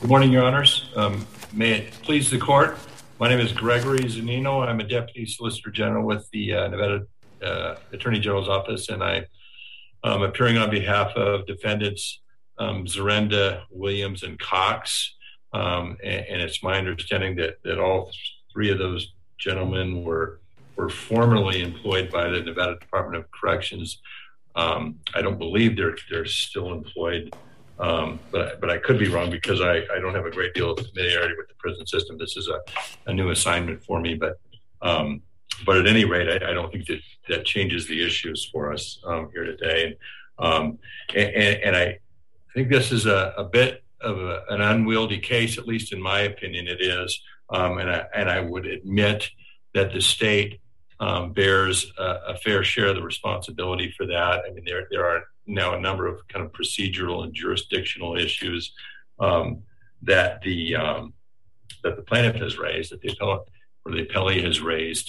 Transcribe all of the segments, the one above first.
Good morning, Your Honors. May it please the court. My name is Gregory Zanino. I'm a Deputy Solicitor General with the Nevada Attorney General's Office, and I'm appearing on behalf of defendants Zurenda, Williams, and Cox. And it's my understanding that all three of those gentlemen were formerly employed by the Nevada Department of Corrections. I don't believe they're still employed. But I could be wrong because I don't have a great deal of familiarity with the prison system. This is a new assignment for me, but at any rate, I don't think that changes the issues for us here today. And I think this is a bit of an unwieldy case, at least in my opinion, it is. And I would admit that the state bears a fair share of the responsibility for that. I mean, there are now a number of kind of procedural and jurisdictional issues that the plaintiff has raised, that the appellee has raised,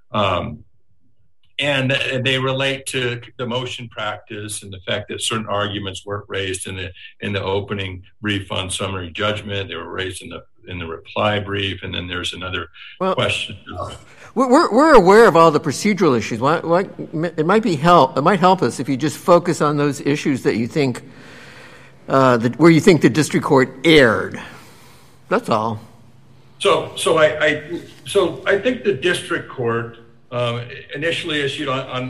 and they relate to the motion practice and the fact that certain arguments weren't raised in the opening brief on summary judgment. They were raised in the reply brief, and then there's another question. We're aware of all the procedural issues. It might help us if you just focus on those issues that you think where you think the district court erred. That's all. So I think the district court initially issued on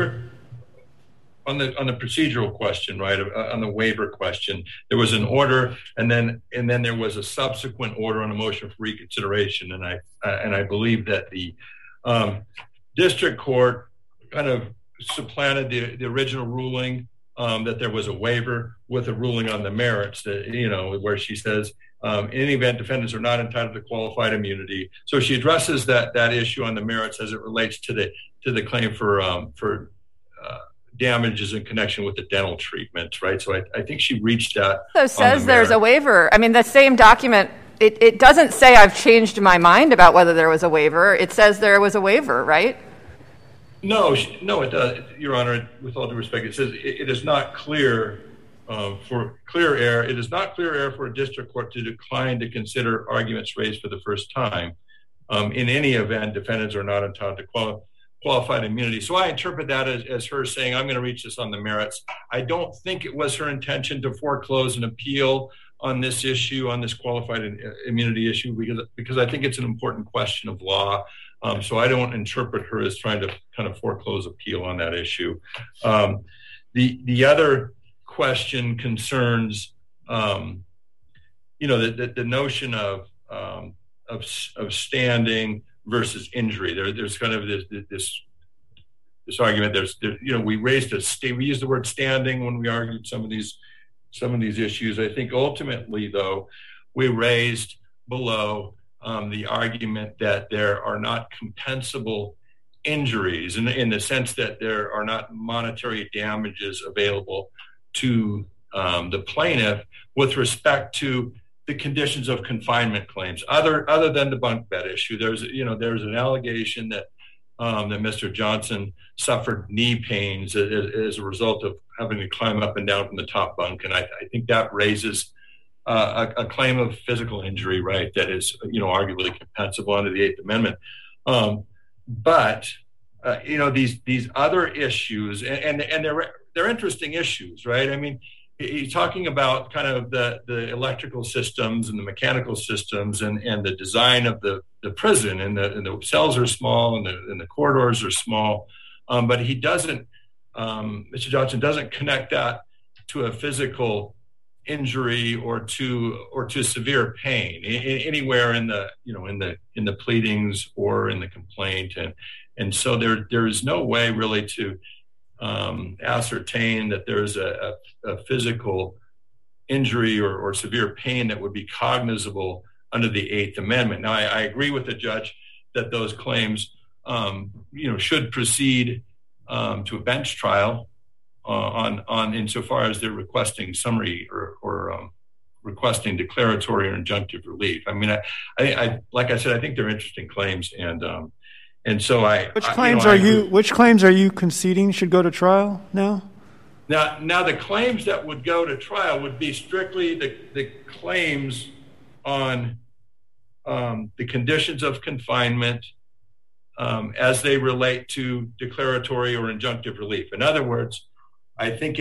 the procedural question, right, on the waiver question. There was an order, and then there was a subsequent order on a motion for reconsideration, and I believe that the district court kind of supplanted the original ruling that there was a waiver with a ruling on the merits, that, you know, where she says in any event defendants are not entitled to qualified immunity. So she addresses that issue on the merits as it relates to the claim for damages in connection with the dental treatment, right? So I think she reached that. So it says there's a waiver. I mean, the same document, it doesn't say I've changed my mind about whether there was a waiver. It says there was a waiver, right? No, it does, Your Honor. With all due respect, it says it is not clear for clear error. It is not clear error for a district court to decline to consider arguments raised for the first time. In any event, defendants are not entitled to qualified immunity. So I interpret that as her saying, I'm going to reach this on the merits. I don't think it was her intention to foreclose an appeal on this issue, on this qualified immunity issue, because I think it's an important question of law. So I don't interpret her as trying to kind of foreclose appeal on that issue. The other question concerns, the notion of standing versus injury. There's kind of this argument. We used the word standing when we argued some of these issues. I think ultimately, though, we raised below the argument that there are not compensable injuries in the sense that there are not monetary damages available to the plaintiff with respect to the conditions of confinement claims, other than the bunk bed issue. There's an allegation that Mr. Johnson suffered knee pains as a result of having to climb up and down from the top bunk, and I think that raises a claim of physical injury, right? That is, arguably compensable under the Eighth Amendment. But these other issues, and they're interesting issues, right? I mean, you're talking about kind of the electrical systems and the mechanical systems and the design of the prison, and the cells are small and the corridors are small, but he doesn't. Mr. Johnson doesn't connect that to a physical injury or to severe pain anywhere in the pleadings or in the complaint, and so there is no way really to ascertain that there's a physical injury or severe pain that would be cognizable under the Eighth Amendment. Now, I agree with the judge that those claims, should proceed to a bench trial on insofar as they're requesting summary or requesting declaratory or injunctive relief. I mean, I like I said, I think they're interesting claims, and so Which claims are you conceding should go to trial now? Now the claims that would go to trial would be strictly the claims on the conditions of confinement as they relate to declaratory or injunctive relief. In other words, I think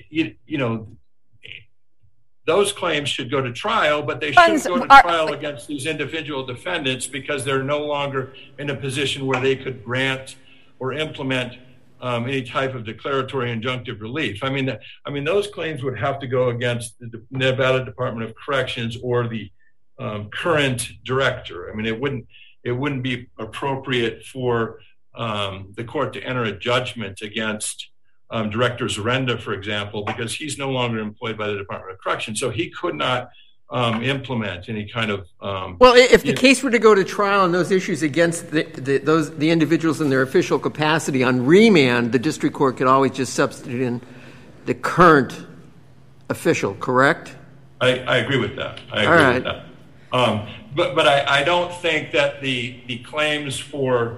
those claims should go to trial, but they shouldn't go to trial against these individual defendants because they're no longer in a position where they could grant or implement any type of declaratory injunctive relief. I mean, those claims would have to go against the Nevada Department of Corrections or the current director. I mean, it wouldn't be appropriate for the court to enter a judgment against Director Zarenda, for example, because he's no longer employed by the Department of Corrections, so he could not implement any kind of. Well, if the case were to go to trial on those issues against the individuals in their official capacity on remand, the district court could always just substitute in the current official. Correct? I agree with that. I agree with that. But I don't think that the claims for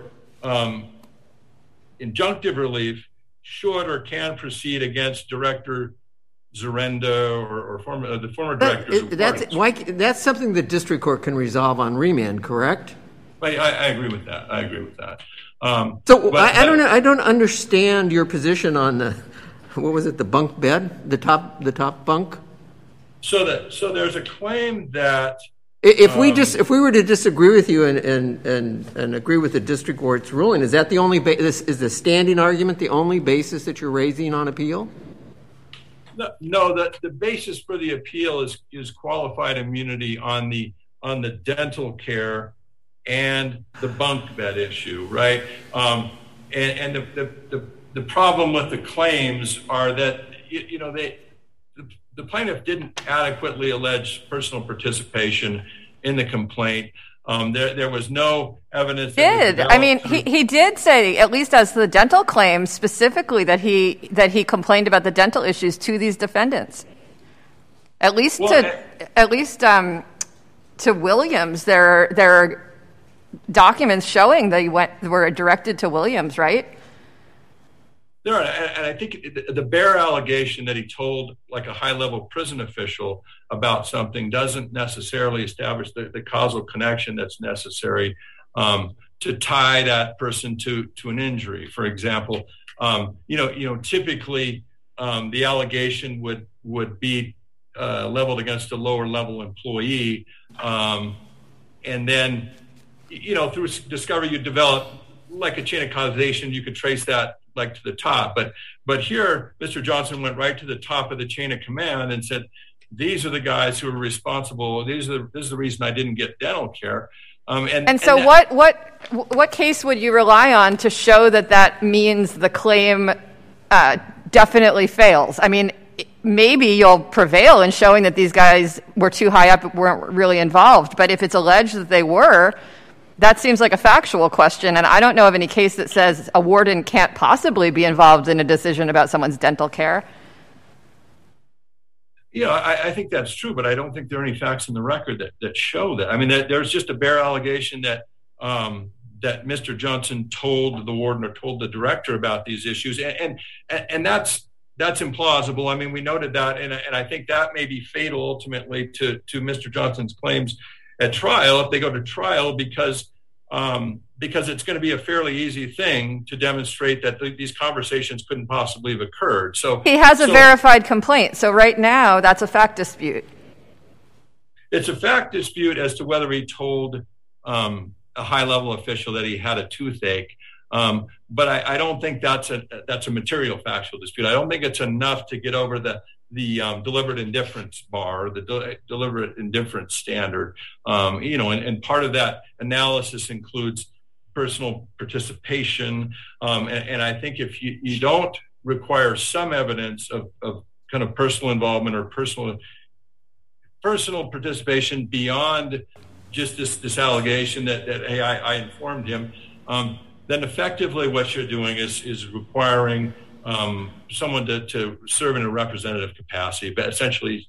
injunctive relief should or can proceed against Director Zarenda or the former directors. That's something the district court can resolve on remand, correct? I agree with that. I don't understand your position on the bunk bed, the top bunk. So there's a claim that if we were to disagree with you and agree with the district court's ruling, is that the only is the standing argument the only basis that you're raising on appeal? No, the basis for the appeal is qualified immunity on the dental care and the bunk bed issue, right? And the problem with the claims are that the plaintiff didn't adequately allege personal participation in the complaint. There was no evidence. He did say, at least as the dental claims specifically, that he complained about the dental issues to these defendants. At least to Williams, there are documents showing they were directed to Williams, right? There are, and I think the bare allegation that he told like a high-level prison official about something doesn't necessarily establish the causal connection that's necessary to tie that person to an injury. For example, typically the allegation would be leveled against a lower-level employee, and then through discovery you develop like a chain of causation. You could trace that like to the top, but here Mr. Johnson went right to the top of the chain of command and said, these are the guys who are responsible. This is the reason I didn't get dental care. What case would you rely on to show that means the claim definitely fails? I mean, maybe you'll prevail in showing that these guys were too high up, weren't really involved, but if it's alleged that they were, that seems like a factual question, and I don't know of any case that says a warden can't possibly be involved in a decision about someone's dental care. I think that's true, but I don't think there are any facts in the record that show that. I mean, there's just a bare allegation that Mr. Johnson told the warden or told the director about these issues, and that's implausible. I mean, we noted that, and I think that may be fatal ultimately to Mr. Johnson's claims at trial if they go to trial, because it's going to be a fairly easy thing to demonstrate that these conversations couldn't possibly have occurred. So he has a verified complaint. So right now, that's a fact dispute. It's a fact dispute as to whether he told a high-level official that he had a toothache. But I don't think that's a material factual dispute. I don't think it's enough to get over the deliberate indifference bar, the deliberate indifference standard. And part of that analysis includes personal participation. And I think if you don't require some evidence of kind of personal involvement or personal participation beyond just this allegation that hey, I informed him, then effectively what you're doing is requiring someone to serve in a representative capacity, but essentially,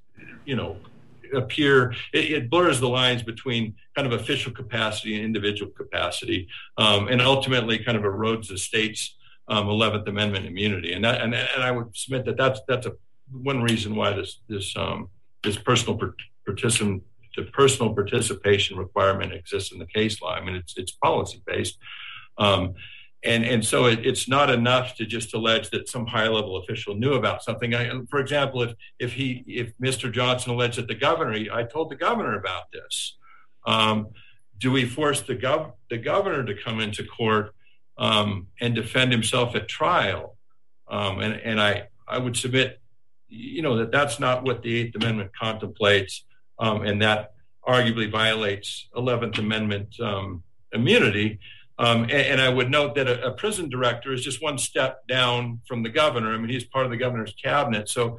it blurs the lines between kind of official capacity and individual capacity, and ultimately kind of erodes the state's 11th Amendment immunity. And I would submit that that's one reason why this personal personal participation requirement exists in the case law. I mean, it's policy based. And so it's not enough to just allege that some high level official knew about something. For example, if Mr. Johnson alleged that I told the governor about this, do we force the governor to come into court and defend himself at trial? And I would submit, that's not what the Eighth Amendment contemplates, and that arguably violates 11th Amendment immunity. And I would note that a prison director is just one step down from the governor. I mean, he's part of the governor's cabinet. So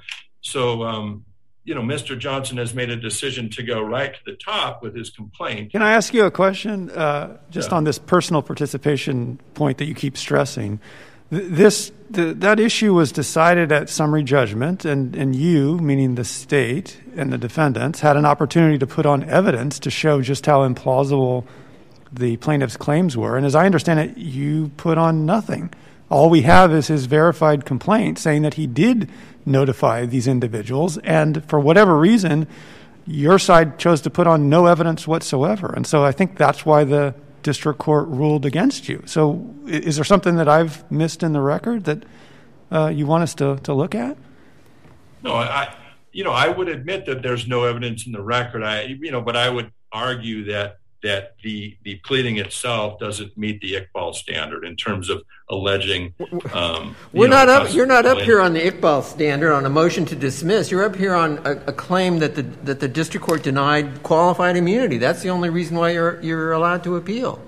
Mr. Johnson has made a decision to go right to the top with his complaint. Can I ask you a question on this personal participation point that you keep stressing? That issue was decided at summary judgment, and you, meaning the state and the defendants, had an opportunity to put on evidence to show just how implausible the plaintiff's claims were. And as I understand it, you put on nothing. All we have is his verified complaint saying that he did notify these individuals, and for whatever reason, your side chose to put on no evidence whatsoever. And so I think that's why the district court ruled against you. So is there something that I've missed in the record that you want us to look at? No, I would admit that there's no evidence in the record. But I would argue that the pleading itself doesn't meet the Iqbal standard in terms of alleging. You're not up here on the Iqbal standard on a motion to dismiss. You're up here on a claim that the district court denied qualified immunity. That's the only reason why you're allowed to appeal.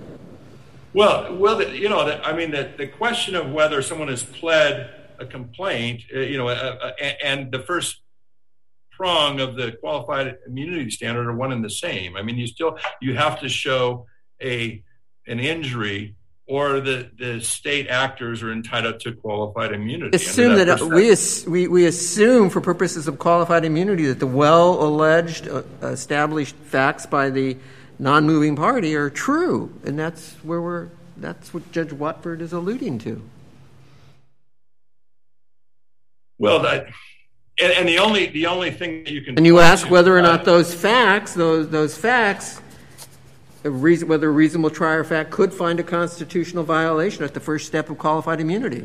The question of whether someone has pled a complaint, and the first prong of the qualified immunity standard are one and the same. I mean, you have to show an injury, or the state actors are entitled to qualified immunity. We assume for purposes of qualified immunity that the well-alleged, established facts by the non-moving party are true, and that's what Judge Watford is alluding to. Well, and the only thing that you can... And you ask whether or not those facts, whether a reasonable trier of fact could find a constitutional violation at the first step of qualified immunity.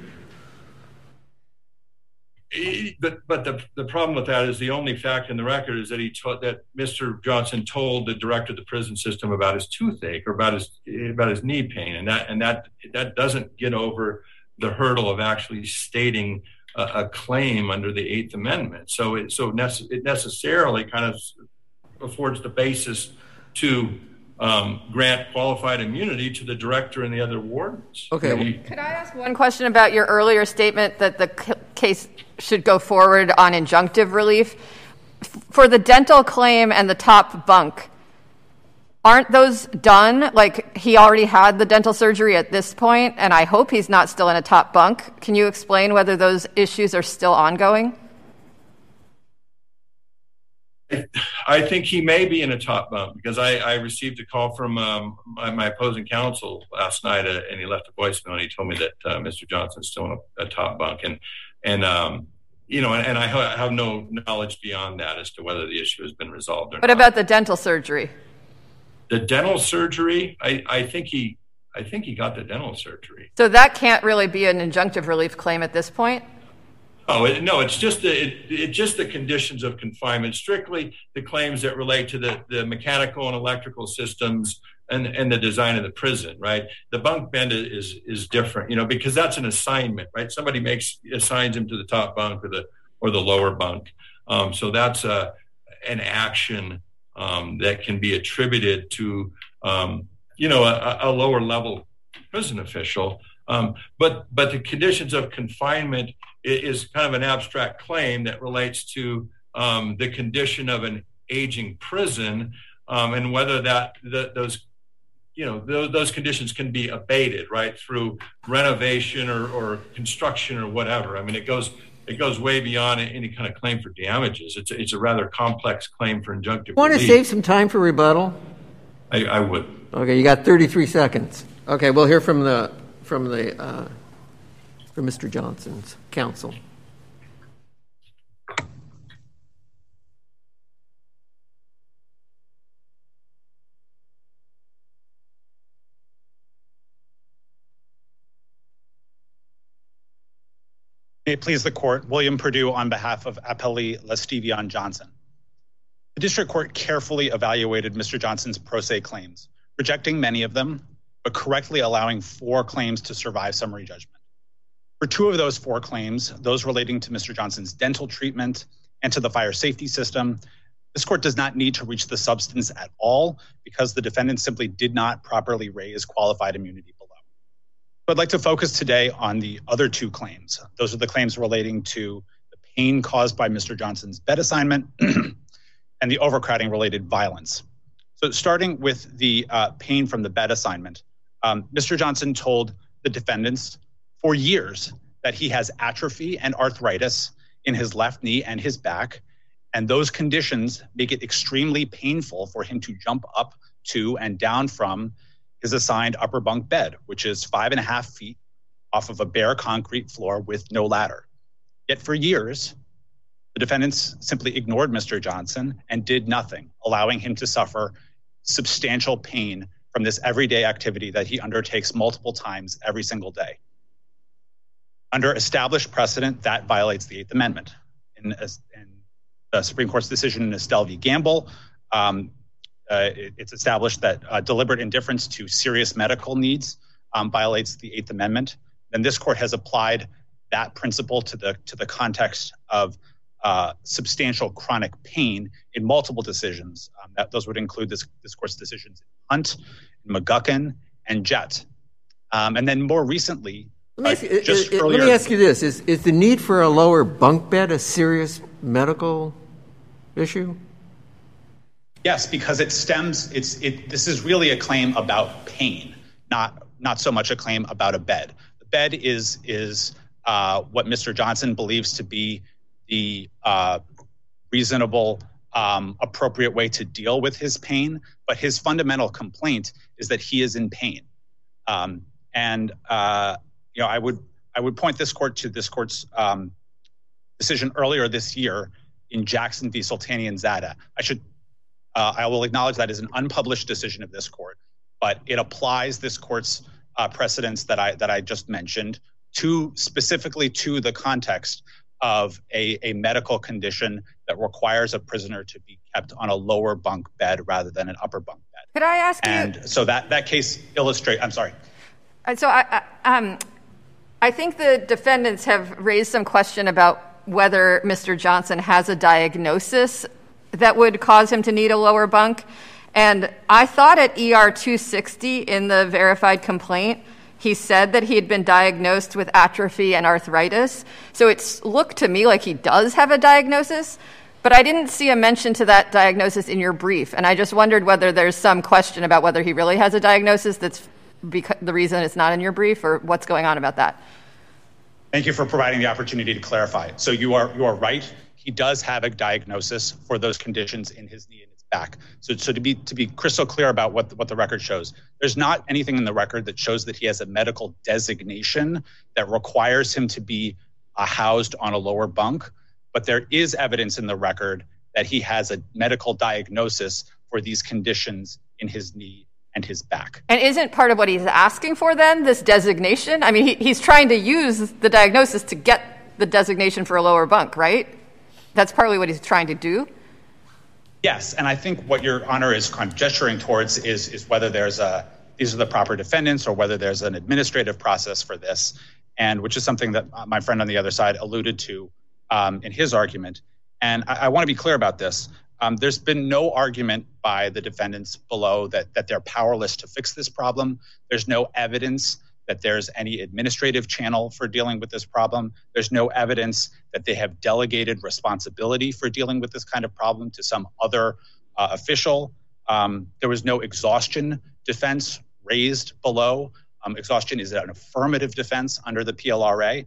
But the problem with that is the only fact in the record is that that Mr. Johnson told the director of the prison system about his toothache or about his knee pain, and that doesn't get over the hurdle of actually stating a claim under the Eighth Amendment. So it necessarily kind of affords the basis to grant qualified immunity to the director and the other wardens. Okay. Could I ask one question about your earlier statement that the case should go forward on injunctive relief? For the dental claim and the top bunk, aren't those done? Like, he already had the dental surgery at this point, and I hope he's not still in a top bunk. Can you explain whether those issues are still ongoing? I think he may be in a top bunk, because I received a call from my opposing counsel last night, and he left a voicemail, and he told me that Mr. Johnson's still in a top bunk. And I have no knowledge beyond that as to whether the issue has been resolved or not. What about the dental surgery? The dental surgery, I think he got the dental surgery. So that can't really be an injunctive relief claim at this point? No, it's just the conditions of confinement, strictly the claims that relate to the mechanical and electrical systems and the design of the prison, right? The bunk bend is different, because that's an assignment, right? Somebody assigns him to the top bunk or the lower bunk. So that's an action that can be attributed to, a lower level prison official. But the conditions of confinement is kind of an abstract claim that relates to the condition of an aging prison, and whether those conditions can be abated, right, through renovation or construction or whatever. I mean, it goes way beyond any kind of claim for damages. It's a rather complex claim for injunctive relief. Want to save some time for rebuttal? I would. Okay, you got 33 seconds. Okay, we'll hear from Mr. Johnson's counsel. May it please the court, William Perdue on behalf of Appellee Lestevion Johnson. The district court carefully evaluated Mr. Johnson's pro se claims, rejecting many of them, but correctly allowing 4 claims to survive summary judgment. For 2 of those 4 claims, those relating to Mr. Johnson's dental treatment and to the fire safety system, this court does not need to reach the substance at all because the defendant simply did not properly raise qualified immunity below. So I'd like to focus today on the other 2 claims. Those are the claims relating to the pain caused by Mr. Johnson's bed assignment and the overcrowding related violence. So starting with the pain from the bed assignment, Mr. Johnson told the defendants for years that he has atrophy and arthritis in his left knee and his back, and those conditions make it extremely painful for him to jump up to and down from his assigned upper bunk bed, which is 5.5 feet off of a bare concrete floor with no ladder. Yet for years, the defendants simply ignored Mr. Johnson and did nothing, allowing him to suffer substantial pain from this everyday activity that he undertakes multiple times every single day. Under established precedent, that violates the 8th Amendment. In the Supreme Court's decision in Estelle v. Gamble, it's established that deliberate indifference to serious medical needs violates the 8th Amendment. And this court has applied that principle to the context of substantial chronic pain in multiple decisions. Those would include this court's decisions in Hunt, in McGuckin, and Jett. And then more recently, let me ask you this. Is the need for a lower bunk bed a serious medical issue? Yes, because this is really a claim about pain, not so much a claim about a bed. The bed is what Mr. Johnson believes to be the reasonable, appropriate way to deal with his pain, but his fundamental complaint is that he is in pain. I would point this court to this court's decision earlier this year in Jackson v. Sultanian-Zada. I will acknowledge that is an unpublished decision of this court, but it applies this court's precedents that I just mentioned specifically to the context of a medical condition that requires a prisoner to be kept on a lower bunk bed rather than an upper bunk bed. Could I ask you? And so that case illustrates. I'm sorry. So I think the defendants have raised some question about whether Mr. Johnson has a diagnosis that would cause him to need a lower bunk. And I thought at ER 260 in the verified complaint, he said that he had been diagnosed with atrophy and arthritis. So it looked to me like he does have a diagnosis, but I didn't see a mention to that diagnosis in your brief. And I just wondered whether there's some question about whether he really has a diagnosis that's the reason it's not in your brief, or what's going on about that. Thank you for providing the opportunity to clarify. So you are right. He does have a diagnosis for those conditions in his knee and his back. So to be crystal clear about what the record shows, there's not anything in the record that shows that he has a medical designation that requires him to be housed on a lower bunk. But there is evidence in the record that he has a medical diagnosis for these conditions in his knee and his back. And isn't part of what he's asking for then this designation? I mean, he's trying to use the diagnosis to get the designation for a lower bunk, right? That's partly what he's trying to do. Yes, and I think what Your Honor is kind of gesturing towards is whether these are the proper defendants or whether there's an administrative process for this, and which is something that my friend on the other side alluded to in his argument. And I want to be clear about this. There's been no argument by the defendants below that they're powerless to fix this problem. There's no evidence that there's any administrative channel for dealing with this problem. There's no evidence that they have delegated responsibility for dealing with this kind of problem to some other official. There was no exhaustion defense raised below. Exhaustion is an affirmative defense under the PLRA.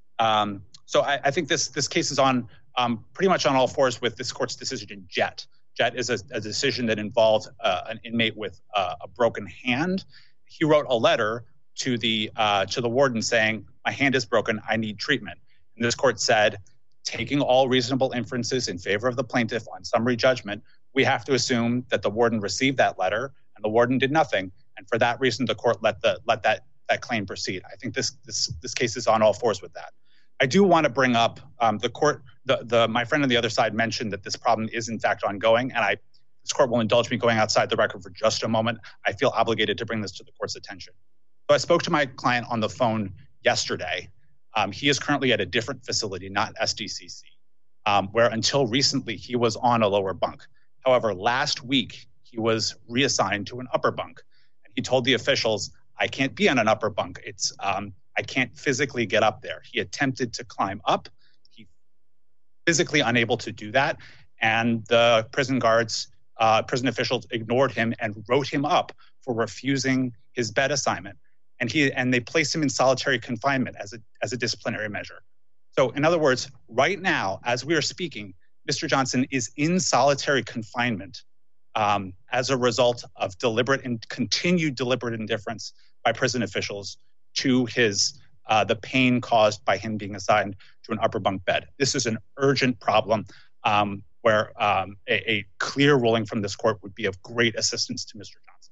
So I think this case is on pretty much on all fours with this court's decision in Jett. Jett is a decision that involved an inmate with a broken hand. He wrote a letter to the warden saying, "My hand is broken, I need treatment." And this court said, taking all reasonable inferences in favor of the plaintiff on summary judgment, we have to assume that the warden received that letter and the warden did nothing. And for that reason, the court let that claim proceed. I think this case is on all fours with that. I do want to bring up the court. My friend on the other side mentioned that this problem is in fact ongoing, and this court will indulge me going outside the record for just a moment. I feel obligated to bring this to the court's attention. So I spoke to my client on the phone yesterday. He is currently at a different facility, not SDCC, where until recently he was on a lower bunk. However, last week he was reassigned to an upper bunk. And he told the officials, I can't be on an upper bunk. I can't physically get up there. He attempted to climb up. He physically unable to do that. And the prison guards, prison officials ignored him and wrote him up for refusing his bed assignment. And they placed him in solitary confinement as a disciplinary measure. So in other words, right now, as we are speaking, Mr. Johnson is in solitary confinement as a result of deliberate and continued deliberate indifference by prison officials to the pain caused by him being assigned to an upper bunk bed. This is an urgent problem where a clear ruling from this court would be of great assistance to Mr. Johnson.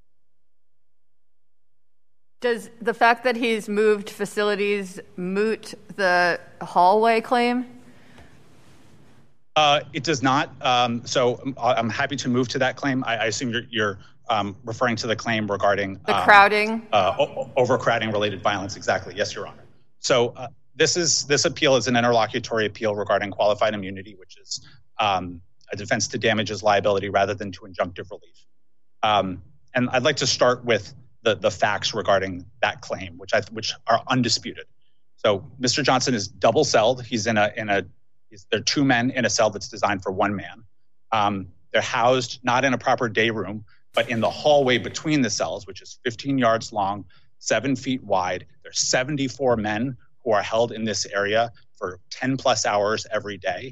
Does the fact that he's moved facilities moot the hallway claim? It does not. So I'm happy to move to that claim. I assume you're referring to the claim regarding the crowding, overcrowding related violence. Exactly. Yes, Your Honor. So this appeal is an interlocutory appeal regarding qualified immunity, which is a defense to damages liability rather than to injunctive relief. And I'd like to start with the facts regarding that claim, which are undisputed. So Mr. Johnson is double celled. He's there are two men in a cell that's designed for one man. They're housed not in a proper day room, but in the hallway between the cells, which is 15 yards long, 7 feet wide. There's 74 men who are held in this area for 10 plus hours every day.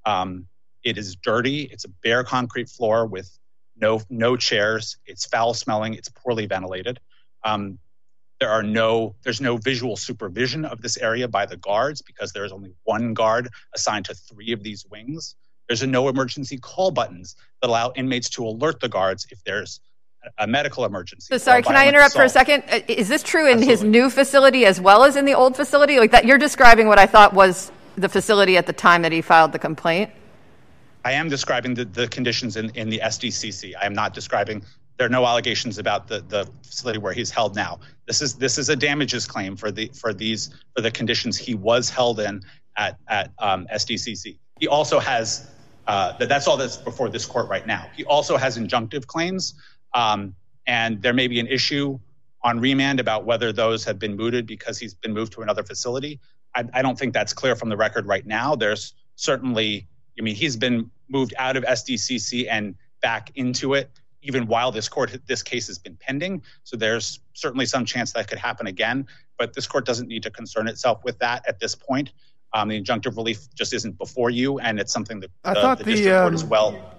It is dirty. It's a bare concrete floor with no chairs. It's foul smelling. It's poorly ventilated. There's no visual supervision of this area by the guards because there is only one guard assigned to 3 of these wings. There's no emergency call buttons that allow inmates to alert the guards if there's a medical emergency. So sorry, can I interrupt for a second? Is this true in his new facility as well as in the old facility? Like that, you're describing what I thought was the facility at the time that he filed the complaint? I am describing the conditions in the SDCC. I am not describing. There are no allegations about the facility where he's held now. This is a damages claim for the conditions he was held in at SDCC. He also has that's all that's before this court right now. He also has injunctive claims, and there may be an issue on remand about whether those have been mooted because he's been moved to another facility. I don't think that's clear from the record right now. There's certainly, he's been moved out of SDCC and back into it, even while this case has been pending. So there's certainly some chance that could happen again, but this court doesn't need to concern itself with that at this point. The injunctive relief just isn't before you, and it's something that the district court as well.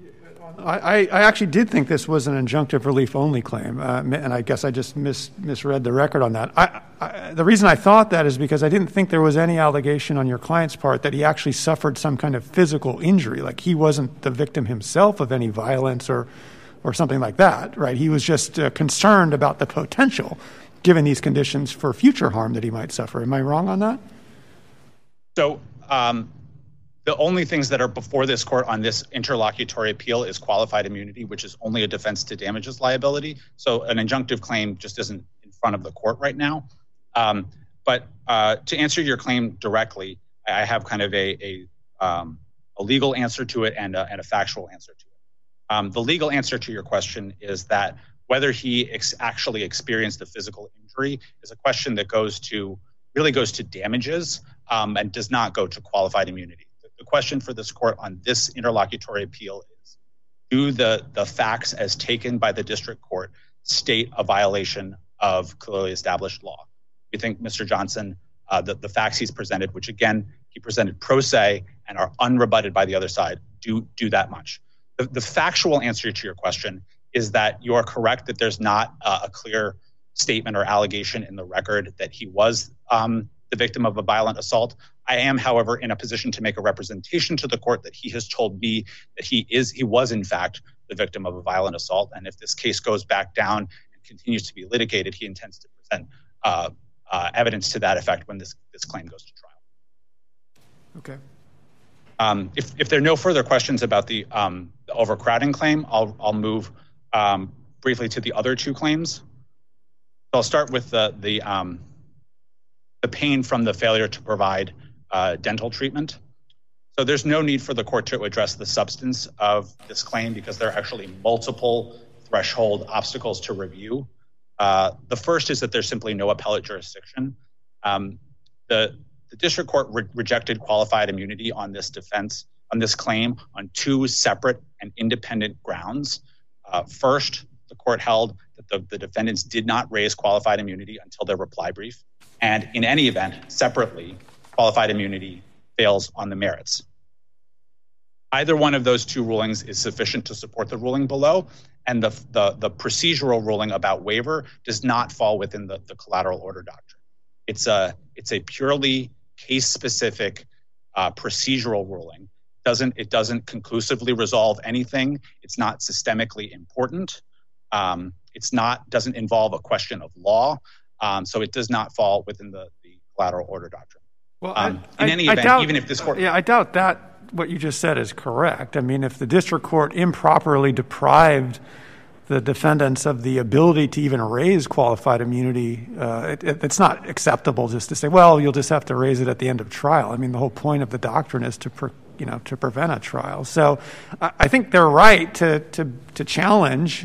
I actually did think this was an injunctive relief only claim, and I guess I just misread the record on that. The reason I thought that is because I didn't think there was any allegation on your client's part that he actually suffered some kind of physical injury, like he wasn't the victim himself of any violence or something like that, right? He was just concerned about the potential, given these conditions, for future harm that he might suffer. Am I wrong on that? So the only things that are before this court on this interlocutory appeal is qualified immunity, which is only a defense to damages liability. So an injunctive claim just isn't in front of the court right now. But to answer your claim directly, I have kind of a legal answer to it and a factual answer to it. The legal answer to your question is that whether he actually experienced a physical injury is a question that really goes to damages and does not go to qualified immunity. The question for this court on this interlocutory appeal is, do the facts as taken by the district court state a violation of clearly established law? We think Mr. Johnson, the facts he's presented, which again, he presented pro se and are unrebutted by the other side, do that much. The factual answer to your question is that you are correct that there's not a clear statement or allegation in the record that he was the victim of a violent assault. I am, however, in a position to make a representation to the court that he has told me that he was in fact the victim of a violent assault. And if this case goes back down and continues to be litigated, he intends to present evidence to that effect when this claim goes to trial. Okay. If there are no further questions about the overcrowding claim, I'll move briefly to the other two claims. So I'll start with the pain from the failure to provide dental treatment. So there's no need for the court to address the substance of this claim because there are actually multiple threshold obstacles to review. The first is that there's simply no appellate jurisdiction. The district court rejected qualified immunity on this claim on two separate and independent grounds. First, the court held that the defendants did not raise qualified immunity until their reply brief. And in any event, separately, qualified immunity fails on the merits. Either one of those two rulings is sufficient to support the ruling below, and the procedural ruling about waiver does not fall within the collateral order doctrine. It's a purely case-specific procedural ruling. It doesn't conclusively resolve anything. It's not systemically important. Doesn't involve a question of law. So it does not fall within the collateral order doctrine. Well, in any event, even if this court... I doubt that what you just said is correct. I mean, if the district court improperly deprived the defendants of the ability to even raise qualified immunity, it's not acceptable just to say, well, you'll just have to raise it at the end of trial. I mean, the whole point of the doctrine is to prevent a trial. So I think they're right to challenge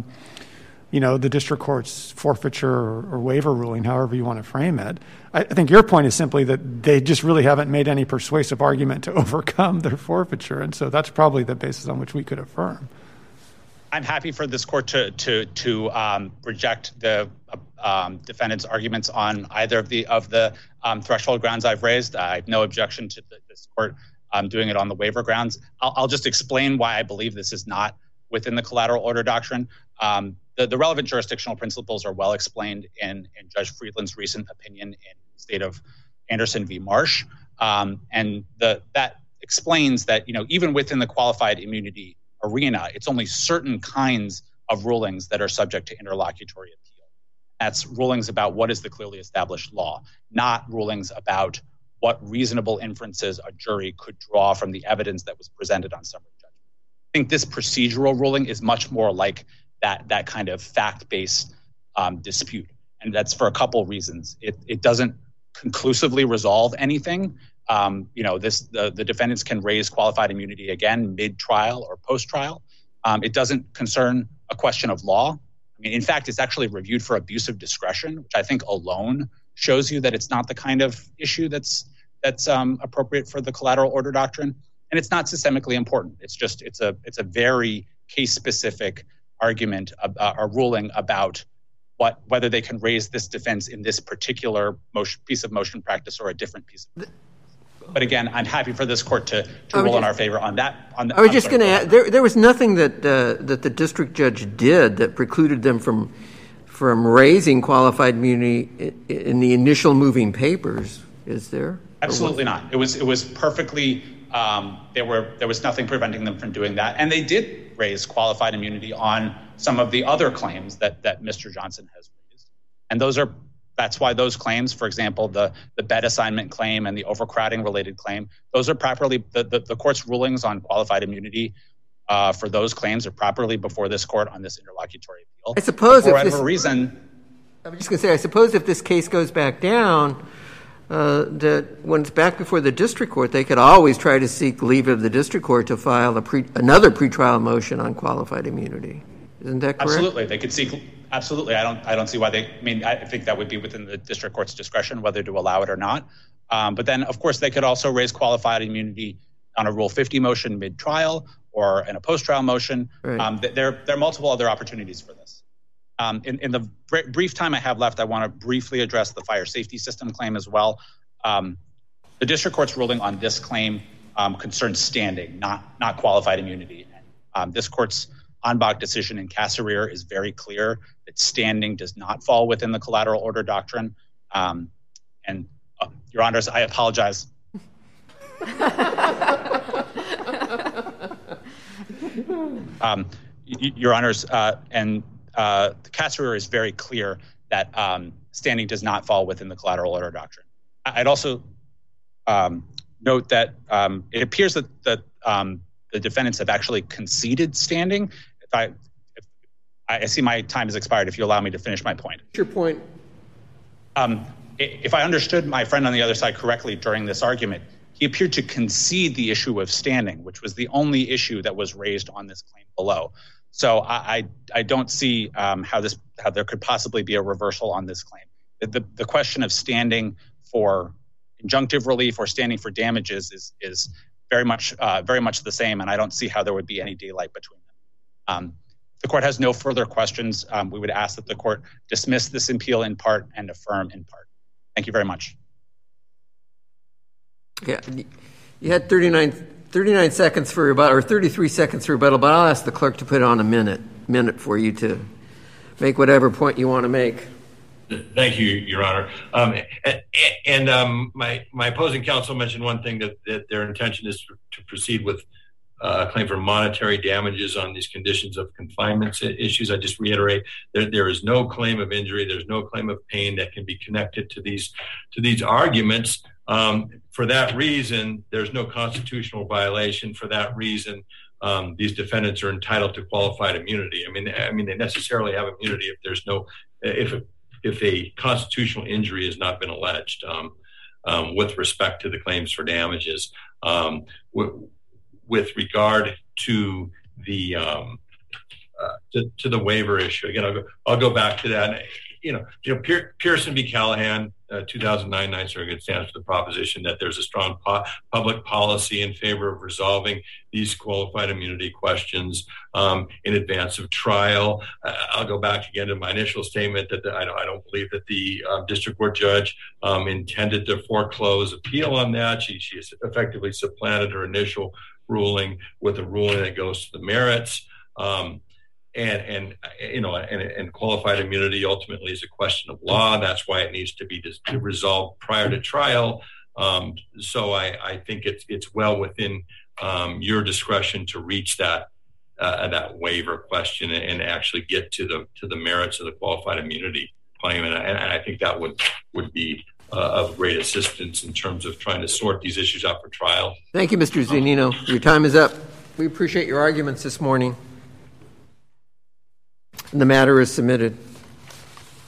the district court's forfeiture or waiver ruling, however you want to frame it. I think your point is simply that they just really haven't made any persuasive argument to overcome their forfeiture, and so that's probably the basis on which we could affirm. I'm happy for this court to reject the defendant's arguments on either of the threshold grounds I've raised. I have no objection to this court doing it on the waiver grounds. I'll just explain why I believe this is not within the collateral order doctrine. The relevant jurisdictional principles are well explained in Judge Friedland's recent opinion in the state of Anderson v. Marsh. And that explains that, even within the qualified immunity arena, it's only certain kinds of rulings that are subject to interlocutory appeal. That's rulings about what is the clearly established law, not rulings about what reasonable inferences a jury could draw from the evidence that was presented on summary judgment. I think this procedural ruling is much more like that kind of fact-based dispute. And that's for a couple reasons. It doesn't conclusively resolve anything. The defendants can raise qualified immunity again mid-trial or post-trial. It doesn't concern a question of law. I mean, in fact, it's actually reviewed for abuse of discretion, which I think alone shows you that it's not the kind of issue that's appropriate for the collateral order doctrine. And it's not systemically important. It's a very case-specific argument, a ruling about whether they can raise this defense in this particular piece of motion practice or a different piece of. But again, I'm happy for this court to rule in our favor on that. I was just going to add, there was nothing that the district judge did that precluded them from raising qualified immunity in the initial moving papers. Is there? Absolutely not. It was perfectly. There was nothing preventing them from doing that, and they did raise qualified immunity on some of the other claims that Mr. Johnson has raised, and that's why those claims, for example, the bed assignment claim and the overcrowding related claim, those are properly the court's rulings on qualified immunity for those claims are properly before this court on this interlocutory appeal. I suppose for whatever reason. I was just going to say, I suppose if this case goes back down. That when it's back before the district court, they could always try to seek leave of the district court to file another pretrial motion on qualified immunity. Isn't that correct? Absolutely, they could seek. Absolutely, I don't see why they. I mean, I think that would be within the district court's discretion whether to allow it or not. But then, of course, they could also raise qualified immunity on a Rule 50 motion mid-trial or in a post-trial motion. Right. There are multiple other opportunities for this. In the brief time I have left, I want to briefly address the fire safety system claim as well. The district court's ruling on this claim concerns standing, not qualified immunity. This court's en banc decision in Cassereer is very clear that standing does not fall within the collateral order doctrine. And Your Honors, I apologize. Your Honors, the Cassereer is very clear that standing does not fall within the collateral order doctrine. I'd also note that it appears that the defendants have actually conceded standing. I see my time has expired. If you allow me to finish my point. Your point. If I understood my friend on the other side correctly during this argument, he appeared to concede the issue of standing, which was the only issue that was raised on this claim below. So I don't see how there could possibly be a reversal on this claim. The question of standing for injunctive relief or standing for damages is very much the same, and I don't see how there would be any daylight between them. If the court has no further questions, we would ask that the court dismiss this appeal in part and affirm in part. Thank you very much. Yeah, you had 39 seconds for rebuttal, or 33 seconds for rebuttal, but I'll ask the clerk to put on a minute for you to make whatever point you want to make. Thank you, Your Honor. My opposing counsel mentioned one thing, that their intention is to proceed with a claim for monetary damages on these conditions of confinement issues. I just reiterate that there is no claim of injury. There's no claim of pain that can be connected to these arguments. For that reason, there's no constitutional violation. For that reason, these defendants are entitled to qualified immunity. I mean, they necessarily have immunity if there's no if a constitutional injury has not been alleged with respect to the claims for damages. With regard to the waiver issue, again, I'll go back to that. Pearson v. Callahan, 2009 Ninth Circuit stands for the proposition that there's a strong public policy in favor of resolving these qualified immunity questions in advance of trial. I'll go back again to my initial statement that I don't believe that the district court judge intended to foreclose appeal on that. She has effectively supplanted her initial ruling with a ruling that goes to the merits. And qualified immunity ultimately is a question of law. That's why it needs to be resolved prior to trial. So I think it's well within your discretion to reach that waiver question and actually get to the merits of the qualified immunity claim. And I think that would be of great assistance in terms of trying to sort these issues out for trial. Thank you, Mr. Zunino. Your time is up. We appreciate your arguments this morning. And the matter is submitted.